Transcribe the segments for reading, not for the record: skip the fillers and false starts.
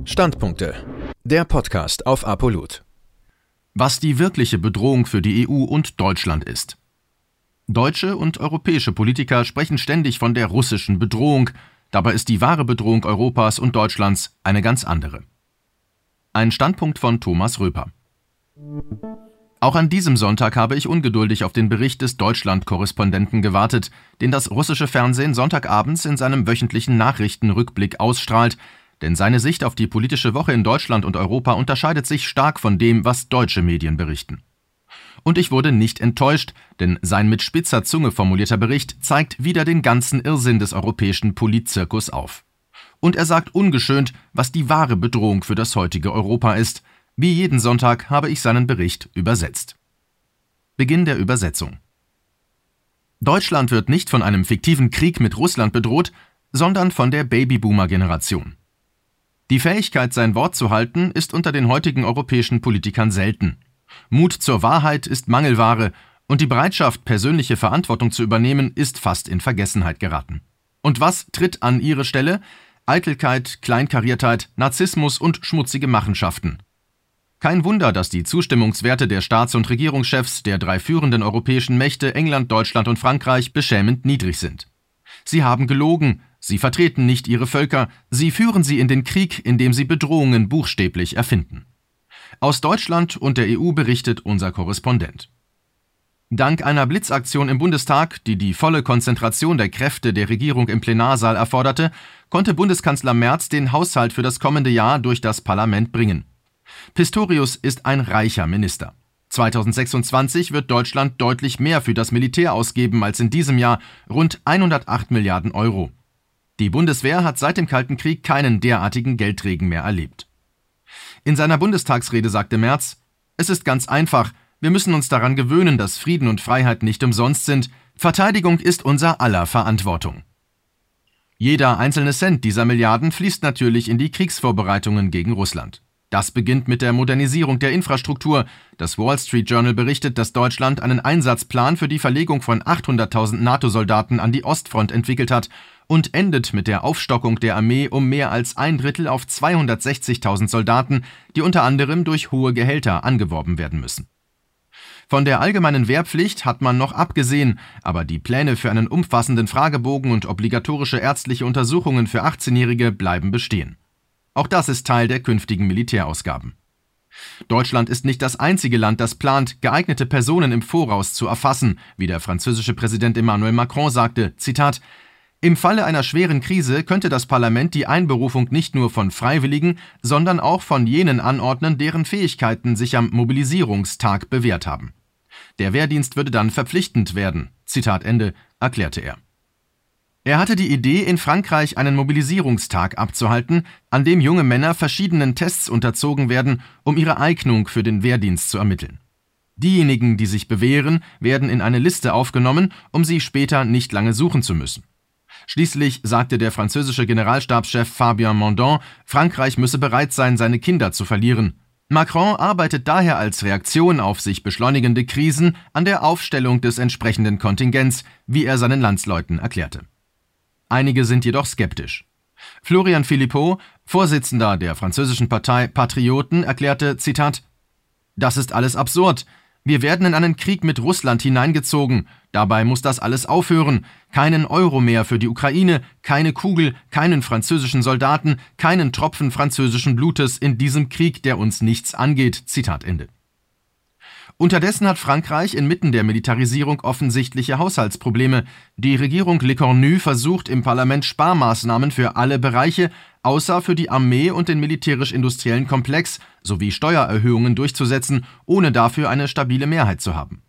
Standpunkte. Der Podcast auf Apolut. Was die wirkliche Bedrohung für die EU und Deutschland ist. Deutsche und europäische Politiker sprechen ständig von der russischen Bedrohung. Dabei ist die wahre Bedrohung Europas und Deutschlands eine ganz andere. Ein Standpunkt von Thomas Röper. Auch an diesem Sonntag habe ich ungeduldig auf den Bericht des Deutschland-Korrespondenten gewartet, den das russische Fernsehen sonntagabends in seinem wöchentlichen Nachrichtenrückblick ausstrahlt, denn seine Sicht auf die politische Woche in Deutschland und Europa unterscheidet sich stark von dem, was deutsche Medien berichten. Und ich wurde nicht enttäuscht, denn sein mit spitzer Zunge formulierter Bericht zeigt wieder den ganzen Irrsinn des europäischen Politzirkus auf. Und er sagt ungeschönt, was die wahre Bedrohung für das heutige Europa ist. Wie jeden Sonntag habe ich seinen Bericht übersetzt. Beginn der Übersetzung. Deutschland wird nicht von einem fiktiven Krieg mit Russland bedroht, sondern von der Babyboomer-Generation. Die Fähigkeit, sein Wort zu halten, ist unter den heutigen europäischen Politikern selten. Mut zur Wahrheit ist Mangelware und die Bereitschaft, persönliche Verantwortung zu übernehmen, ist fast in Vergessenheit geraten. Und was tritt an ihre Stelle? Eitelkeit, Kleinkariertheit, Narzissmus und schmutzige Machenschaften. Kein Wunder, dass die Zustimmungswerte der Staats- und Regierungschefs der drei führenden europäischen Mächte England, Deutschland und Frankreich beschämend niedrig sind. Sie haben gelogen, sie vertreten nicht ihre Völker, sie führen sie in den Krieg, indem sie Bedrohungen buchstäblich erfinden. Aus Deutschland und der EU berichtet unser Korrespondent. Dank einer Blitzaktion im Bundestag, die die volle Konzentration der Kräfte der Regierung im Plenarsaal erforderte, konnte Bundeskanzler Merz den Haushalt für das kommende Jahr durch das Parlament bringen. Pistorius ist ein reicher Minister. 2026 wird Deutschland deutlich mehr für das Militär ausgeben als in diesem Jahr, rund 108 Milliarden Euro. Die Bundeswehr hat seit dem Kalten Krieg keinen derartigen Geldregen mehr erlebt. In seiner Bundestagsrede sagte Merz: Es ist ganz einfach, wir müssen uns daran gewöhnen, dass Frieden und Freiheit nicht umsonst sind. Verteidigung ist unser aller Verantwortung. Jeder einzelne Cent dieser Milliarden fließt natürlich in die Kriegsvorbereitungen gegen Russland. Das beginnt mit der Modernisierung der Infrastruktur. Das Wall Street Journal berichtet, dass Deutschland einen Einsatzplan für die Verlegung von 800.000 NATO-Soldaten an die Ostfront entwickelt hat und endet mit der Aufstockung der Armee um mehr als 1/3 auf 260.000 Soldaten, die unter anderem durch hohe Gehälter angeworben werden müssen. Von der allgemeinen Wehrpflicht hat man noch abgesehen, aber die Pläne für einen umfassenden Fragebogen und obligatorische ärztliche Untersuchungen für 18-Jährige bleiben bestehen. Auch das ist Teil der künftigen Militärausgaben. Deutschland ist nicht das einzige Land, das plant, geeignete Personen im Voraus zu erfassen, wie der französische Präsident Emmanuel Macron sagte, Zitat: Im Falle einer schweren Krise könnte das Parlament die Einberufung nicht nur von Freiwilligen, sondern auch von jenen anordnen, deren Fähigkeiten sich am Mobilisierungstag bewährt haben. Der Wehrdienst würde dann verpflichtend werden, Zitat Ende, erklärte er. Er hatte die Idee, in Frankreich einen Mobilisierungstag abzuhalten, an dem junge Männer verschiedenen Tests unterzogen werden, um ihre Eignung für den Wehrdienst zu ermitteln. Diejenigen, die sich bewähren, werden in eine Liste aufgenommen, um sie später nicht lange suchen zu müssen. Schließlich sagte der französische Generalstabschef Fabien Mondon, Frankreich müsse bereit sein, seine Kinder zu verlieren. Macron arbeitet daher als Reaktion auf sich beschleunigende Krisen an der Aufstellung des entsprechenden Kontingents, wie er seinen Landsleuten erklärte. Einige sind jedoch skeptisch. Florian Philippot, Vorsitzender der französischen Partei Patrioten, erklärte, Zitat: Das ist alles absurd. Wir werden in einen Krieg mit Russland hineingezogen. Dabei muss das alles aufhören. Keinen Euro mehr für die Ukraine, keine Kugel, keinen französischen Soldaten, keinen Tropfen französischen Blutes in diesem Krieg, der uns nichts angeht. Zitat Ende. Unterdessen hat Frankreich inmitten der Militarisierung offensichtliche Haushaltsprobleme. Die Regierung Le Cornu versucht im Parlament Sparmaßnahmen für alle Bereiche, außer für die Armee und den militärisch-industriellen Komplex, sowie Steuererhöhungen durchzusetzen, ohne dafür eine stabile Mehrheit zu haben.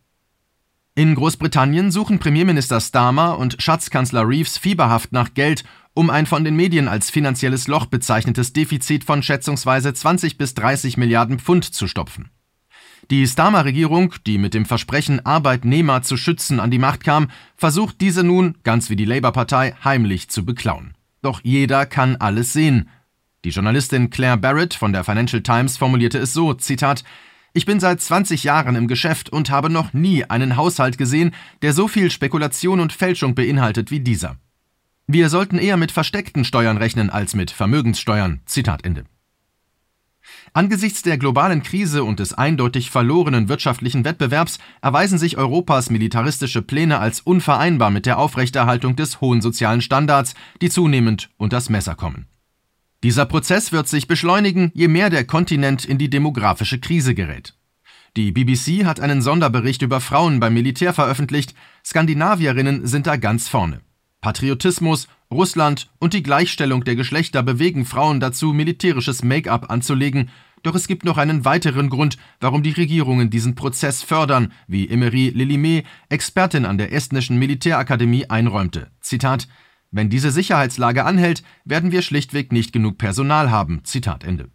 In Großbritannien suchen Premierminister Starmer und Schatzkanzler Reeves fieberhaft nach Geld, um ein von den Medien als finanzielles Loch bezeichnetes Defizit von schätzungsweise 20 bis 30 Milliarden Pfund zu stopfen. Die Starmer-Regierung, die mit dem Versprechen, Arbeitnehmer zu schützen, an die Macht kam, versucht diese nun, ganz wie die Labour-Partei, heimlich zu beklauen. Doch jeder kann alles sehen. Die Journalistin Claire Barrett von der Financial Times formulierte es so, Zitat: Ich bin seit 20 Jahren im Geschäft und habe noch nie einen Haushalt gesehen, der so viel Spekulation und Fälschung beinhaltet wie dieser. Wir sollten eher mit versteckten Steuern rechnen als mit Vermögenssteuern. Zitat Ende. Angesichts der globalen Krise und des eindeutig verlorenen wirtschaftlichen Wettbewerbs erweisen sich Europas militaristische Pläne als unvereinbar mit der Aufrechterhaltung des hohen sozialen Standards, die zunehmend unters Messer kommen. Dieser Prozess wird sich beschleunigen, je mehr der Kontinent in die demografische Krise gerät. Die BBC hat einen Sonderbericht über Frauen beim Militär veröffentlicht. Skandinavierinnen sind da ganz vorne. Patriotismus, Russland und die Gleichstellung der Geschlechter bewegen Frauen dazu, militärisches Make-up anzulegen. Doch es gibt noch einen weiteren Grund, warum die Regierungen diesen Prozess fördern, wie Emery Lillimé, Expertin an der estnischen Militärakademie, einräumte. Zitat: Wenn diese Sicherheitslage anhält, werden wir schlichtweg nicht genug Personal haben. Zitat Ende.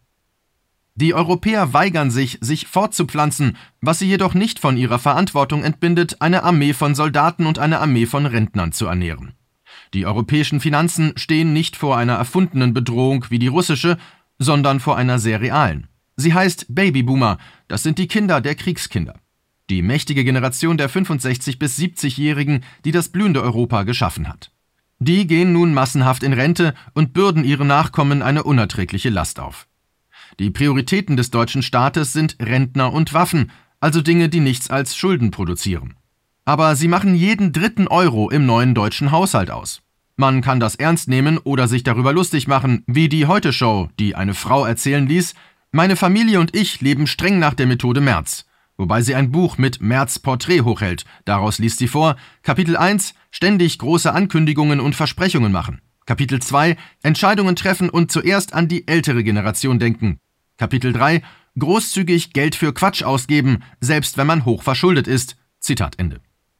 Die Europäer weigern sich fortzupflanzen, was sie jedoch nicht von ihrer Verantwortung entbindet, eine Armee von Soldaten und eine Armee von Rentnern zu ernähren. Die europäischen Finanzen stehen nicht vor einer erfundenen Bedrohung wie die russische, sondern vor einer sehr realen. Sie heißt Babyboomer, das sind die Kinder der Kriegskinder. Die mächtige Generation der 65- bis 70-Jährigen, die das blühende Europa geschaffen hat. Die gehen nun massenhaft in Rente und bürden ihre Nachkommen eine unerträgliche Last auf. Die Prioritäten des deutschen Staates sind Rentner und Waffen, also Dinge, die nichts als Schulden produzieren. Aber sie machen jeden dritten Euro im neuen deutschen Haushalt aus. Man kann das ernst nehmen oder sich darüber lustig machen, wie die Heute-Show, die eine Frau erzählen ließ: Meine Familie und ich leben streng nach der Methode Merz. Wobei sie ein Buch mit Merz Porträt hochhält. Daraus liest sie vor: Kapitel 1, ständig große Ankündigungen und Versprechungen machen. Kapitel 2, Entscheidungen treffen und zuerst an die ältere Generation denken. Kapitel 3, großzügig Geld für Quatsch ausgeben, selbst wenn man hoch verschuldet ist. Zitat Ende.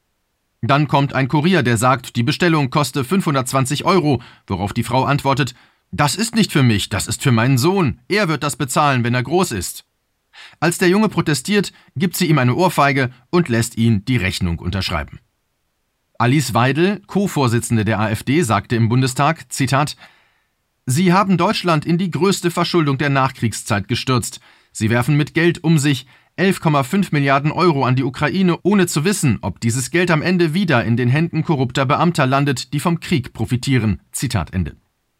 Dann kommt ein Kurier, der sagt, die Bestellung koste 520 €, worauf die Frau antwortet: Das ist nicht für mich, das ist für meinen Sohn. Er wird das bezahlen, wenn er groß ist. Als der Junge protestiert, gibt sie ihm eine Ohrfeige und lässt ihn die Rechnung unterschreiben. Alice Weidel, Co-Vorsitzende der AfD, sagte im Bundestag, Zitat: Sie haben Deutschland in die größte Verschuldung der Nachkriegszeit gestürzt. Sie werfen mit Geld um sich, 11,5 Milliarden € an die Ukraine, ohne zu wissen, ob dieses Geld am Ende wieder in den Händen korrupter Beamter landet, die vom Krieg profitieren. Zitat Ende.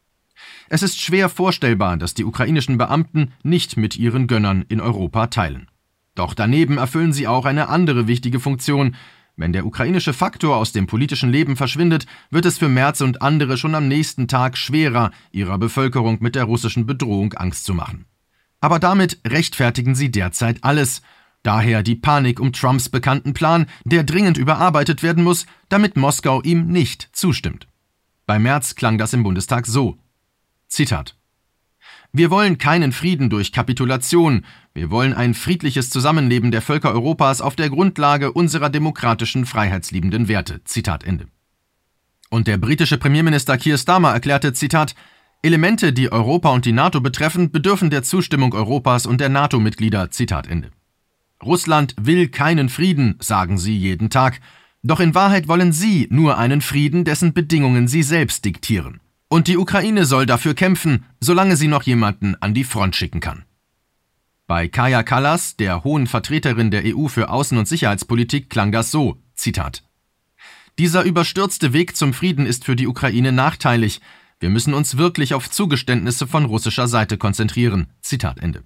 Es ist schwer vorstellbar, dass die ukrainischen Beamten nicht mit ihren Gönnern in Europa teilen. Doch daneben erfüllen sie auch eine andere wichtige Funktion. Wenn der ukrainische Faktor aus dem politischen Leben verschwindet, wird es für Merz und andere schon am nächsten Tag schwerer, ihrer Bevölkerung mit der russischen Bedrohung Angst zu machen. Aber damit rechtfertigen sie derzeit alles. Daher die Panik um Trumps bekannten Plan, der dringend überarbeitet werden muss, damit Moskau ihm nicht zustimmt. Bei Merz klang das im Bundestag so. Zitat: Wir wollen keinen Frieden durch Kapitulation. Wir wollen ein friedliches Zusammenleben der Völker Europas auf der Grundlage unserer demokratischen, freiheitsliebenden Werte. Zitat Ende. Und der britische Premierminister Keir Starmer erklärte, Zitat: Elemente, die Europa und die NATO betreffen, bedürfen der Zustimmung Europas und der NATO-Mitglieder. Zitat Ende. Russland will keinen Frieden, sagen sie jeden Tag. Doch in Wahrheit wollen sie nur einen Frieden, dessen Bedingungen sie selbst diktieren. Und die Ukraine soll dafür kämpfen, solange sie noch jemanden an die Front schicken kann. Bei Kaja Kallas, der hohen Vertreterin der EU für Außen- und Sicherheitspolitik, klang das so, Zitat: Dieser überstürzte Weg zum Frieden ist für die Ukraine nachteilig. Wir müssen uns wirklich auf Zugeständnisse von russischer Seite konzentrieren. Zitat Ende.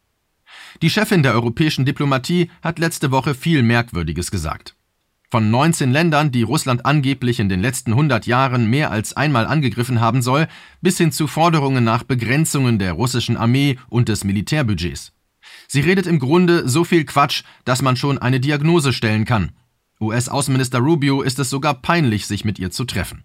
Die Chefin der europäischen Diplomatie hat letzte Woche viel Merkwürdiges gesagt. Von 19 Ländern, die Russland angeblich in den letzten 100 Jahren mehr als einmal angegriffen haben soll, bis hin zu Forderungen nach Begrenzungen der russischen Armee und des Militärbudgets. Sie redet im Grunde so viel Quatsch, dass man schon eine Diagnose stellen kann. US-Außenminister Rubio ist es sogar peinlich, sich mit ihr zu treffen.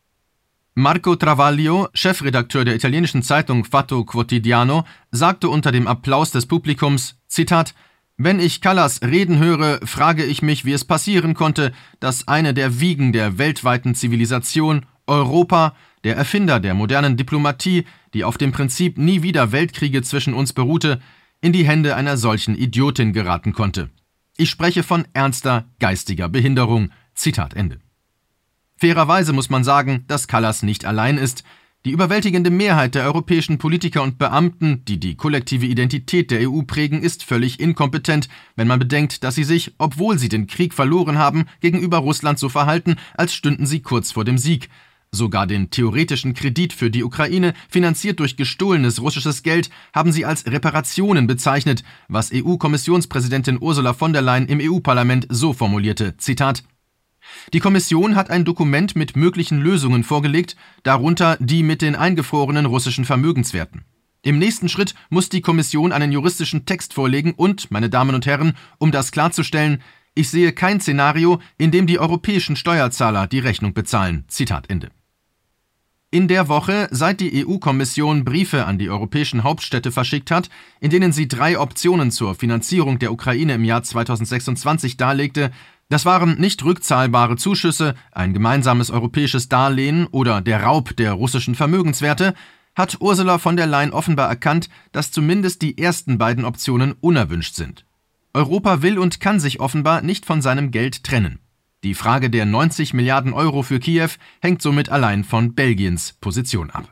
Marco Travaglio, Chefredakteur der italienischen Zeitung Fatto Quotidiano, sagte unter dem Applaus des Publikums, Zitat: Wenn ich Kallas reden höre, frage ich mich, wie es passieren konnte, dass eine der Wiegen der weltweiten Zivilisation, Europa, der Erfinder der modernen Diplomatie, die auf dem Prinzip nie wieder Weltkriege zwischen uns beruhte, in die Hände einer solchen Idiotin geraten konnte. Ich spreche von ernster geistiger Behinderung. Zitat Ende. Fairerweise muss man sagen, dass Kallas nicht allein ist. Die überwältigende Mehrheit der europäischen Politiker und Beamten, die die kollektive Identität der EU prägen, ist völlig inkompetent, wenn man bedenkt, dass sie sich, obwohl sie den Krieg verloren haben, gegenüber Russland so verhalten, als stünden sie kurz vor dem Sieg. Sogar den theoretischen Kredit für die Ukraine, finanziert durch gestohlenes russisches Geld, haben sie als Reparationen bezeichnet, was EU-Kommissionspräsidentin Ursula von der Leyen im EU-Parlament so formulierte, Zitat: Die Kommission hat ein Dokument mit möglichen Lösungen vorgelegt, darunter die mit den eingefrorenen russischen Vermögenswerten. Im nächsten Schritt muss die Kommission einen juristischen Text vorlegen und, meine Damen und Herren, um das klarzustellen, ich sehe kein Szenario, in dem die europäischen Steuerzahler die Rechnung bezahlen. Zitat Ende. In der Woche, seit die EU-Kommission Briefe an die europäischen Hauptstädte verschickt hat, in denen sie 3 Optionen zur Finanzierung der Ukraine im Jahr 2026 darlegte, das waren nicht rückzahlbare Zuschüsse, ein gemeinsames europäisches Darlehen oder der Raub der russischen Vermögenswerte, hat Ursula von der Leyen offenbar erkannt, dass zumindest die ersten beiden Optionen unerwünscht sind. Europa will und kann sich offenbar nicht von seinem Geld trennen. Die Frage der 90 Milliarden Euro für Kiew hängt somit allein von Belgiens Position ab.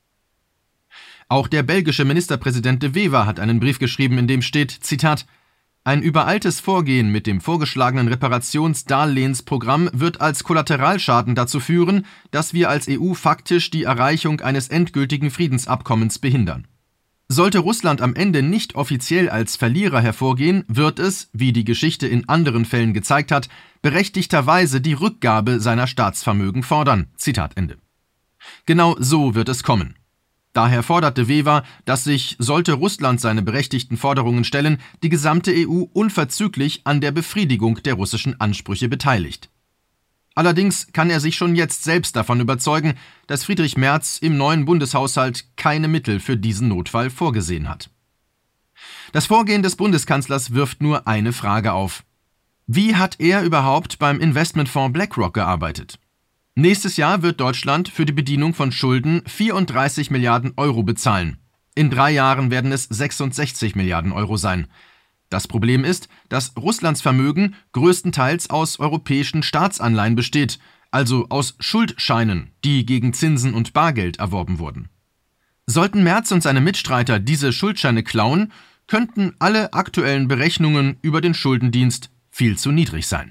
Auch der belgische Ministerpräsident De Wever hat einen Brief geschrieben, in dem steht, Zitat: Ein übereiltes Vorgehen mit dem vorgeschlagenen Reparationsdarlehensprogramm wird als Kollateralschaden dazu führen, dass wir als EU faktisch die Erreichung eines endgültigen Friedensabkommens behindern. Sollte Russland am Ende nicht offiziell als Verlierer hervorgehen, wird es, wie die Geschichte in anderen Fällen gezeigt hat, berechtigterweise die Rückgabe seiner Staatsvermögen fordern. Zitat Ende. Genau so wird es kommen. Daher forderte Wever, dass sich, sollte Russland seine berechtigten Forderungen stellen, die gesamte EU unverzüglich an der Befriedigung der russischen Ansprüche beteiligt. Allerdings kann er sich schon jetzt selbst davon überzeugen, dass Friedrich Merz im neuen Bundeshaushalt keine Mittel für diesen Notfall vorgesehen hat. Das Vorgehen des Bundeskanzlers wirft nur eine Frage auf. Wie hat er überhaupt beim Investmentfonds BlackRock gearbeitet? Nächstes Jahr wird Deutschland für die Bedienung von Schulden 34 Milliarden Euro bezahlen. In 3 Jahren werden es 66 Milliarden Euro sein. Das Problem ist, dass Russlands Vermögen größtenteils aus europäischen Staatsanleihen besteht, also aus Schuldscheinen, die gegen Zinsen und Bargeld erworben wurden. Sollten Merz und seine Mitstreiter diese Schuldscheine klauen, könnten alle aktuellen Berechnungen über den Schuldendienst viel zu niedrig sein.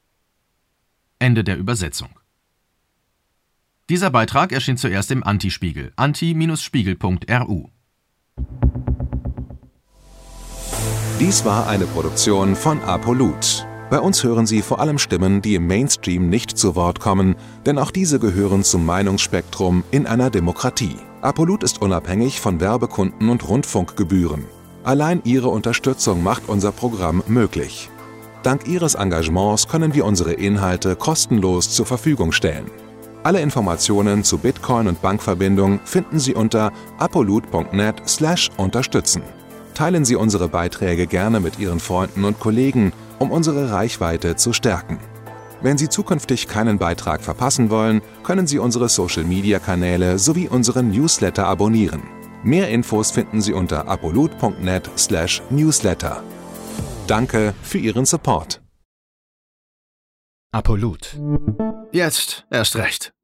Ende der Übersetzung. Dieser Beitrag erschien zuerst im Anti-Spiegel, anti-spiegel.ru. Dies war eine Produktion von ApoLoot. Bei uns hören Sie vor allem Stimmen, die im Mainstream nicht zu Wort kommen, denn auch diese gehören zum Meinungsspektrum in einer Demokratie. ApoLoot ist unabhängig von Werbekunden und Rundfunkgebühren. Allein Ihre Unterstützung macht unser Programm möglich. Dank Ihres Engagements können wir unsere Inhalte kostenlos zur Verfügung stellen. Alle Informationen zu Bitcoin und Bankverbindung finden Sie unter apoloot.net/unterstützen. Teilen Sie unsere Beiträge gerne mit Ihren Freunden und Kollegen, um unsere Reichweite zu stärken. Wenn Sie zukünftig keinen Beitrag verpassen wollen, können Sie unsere Social-Media-Kanäle sowie unseren Newsletter abonnieren. Mehr Infos finden Sie unter apoloot.net/newsletter. Danke für Ihren Support. ApoLoot. Jetzt erst recht.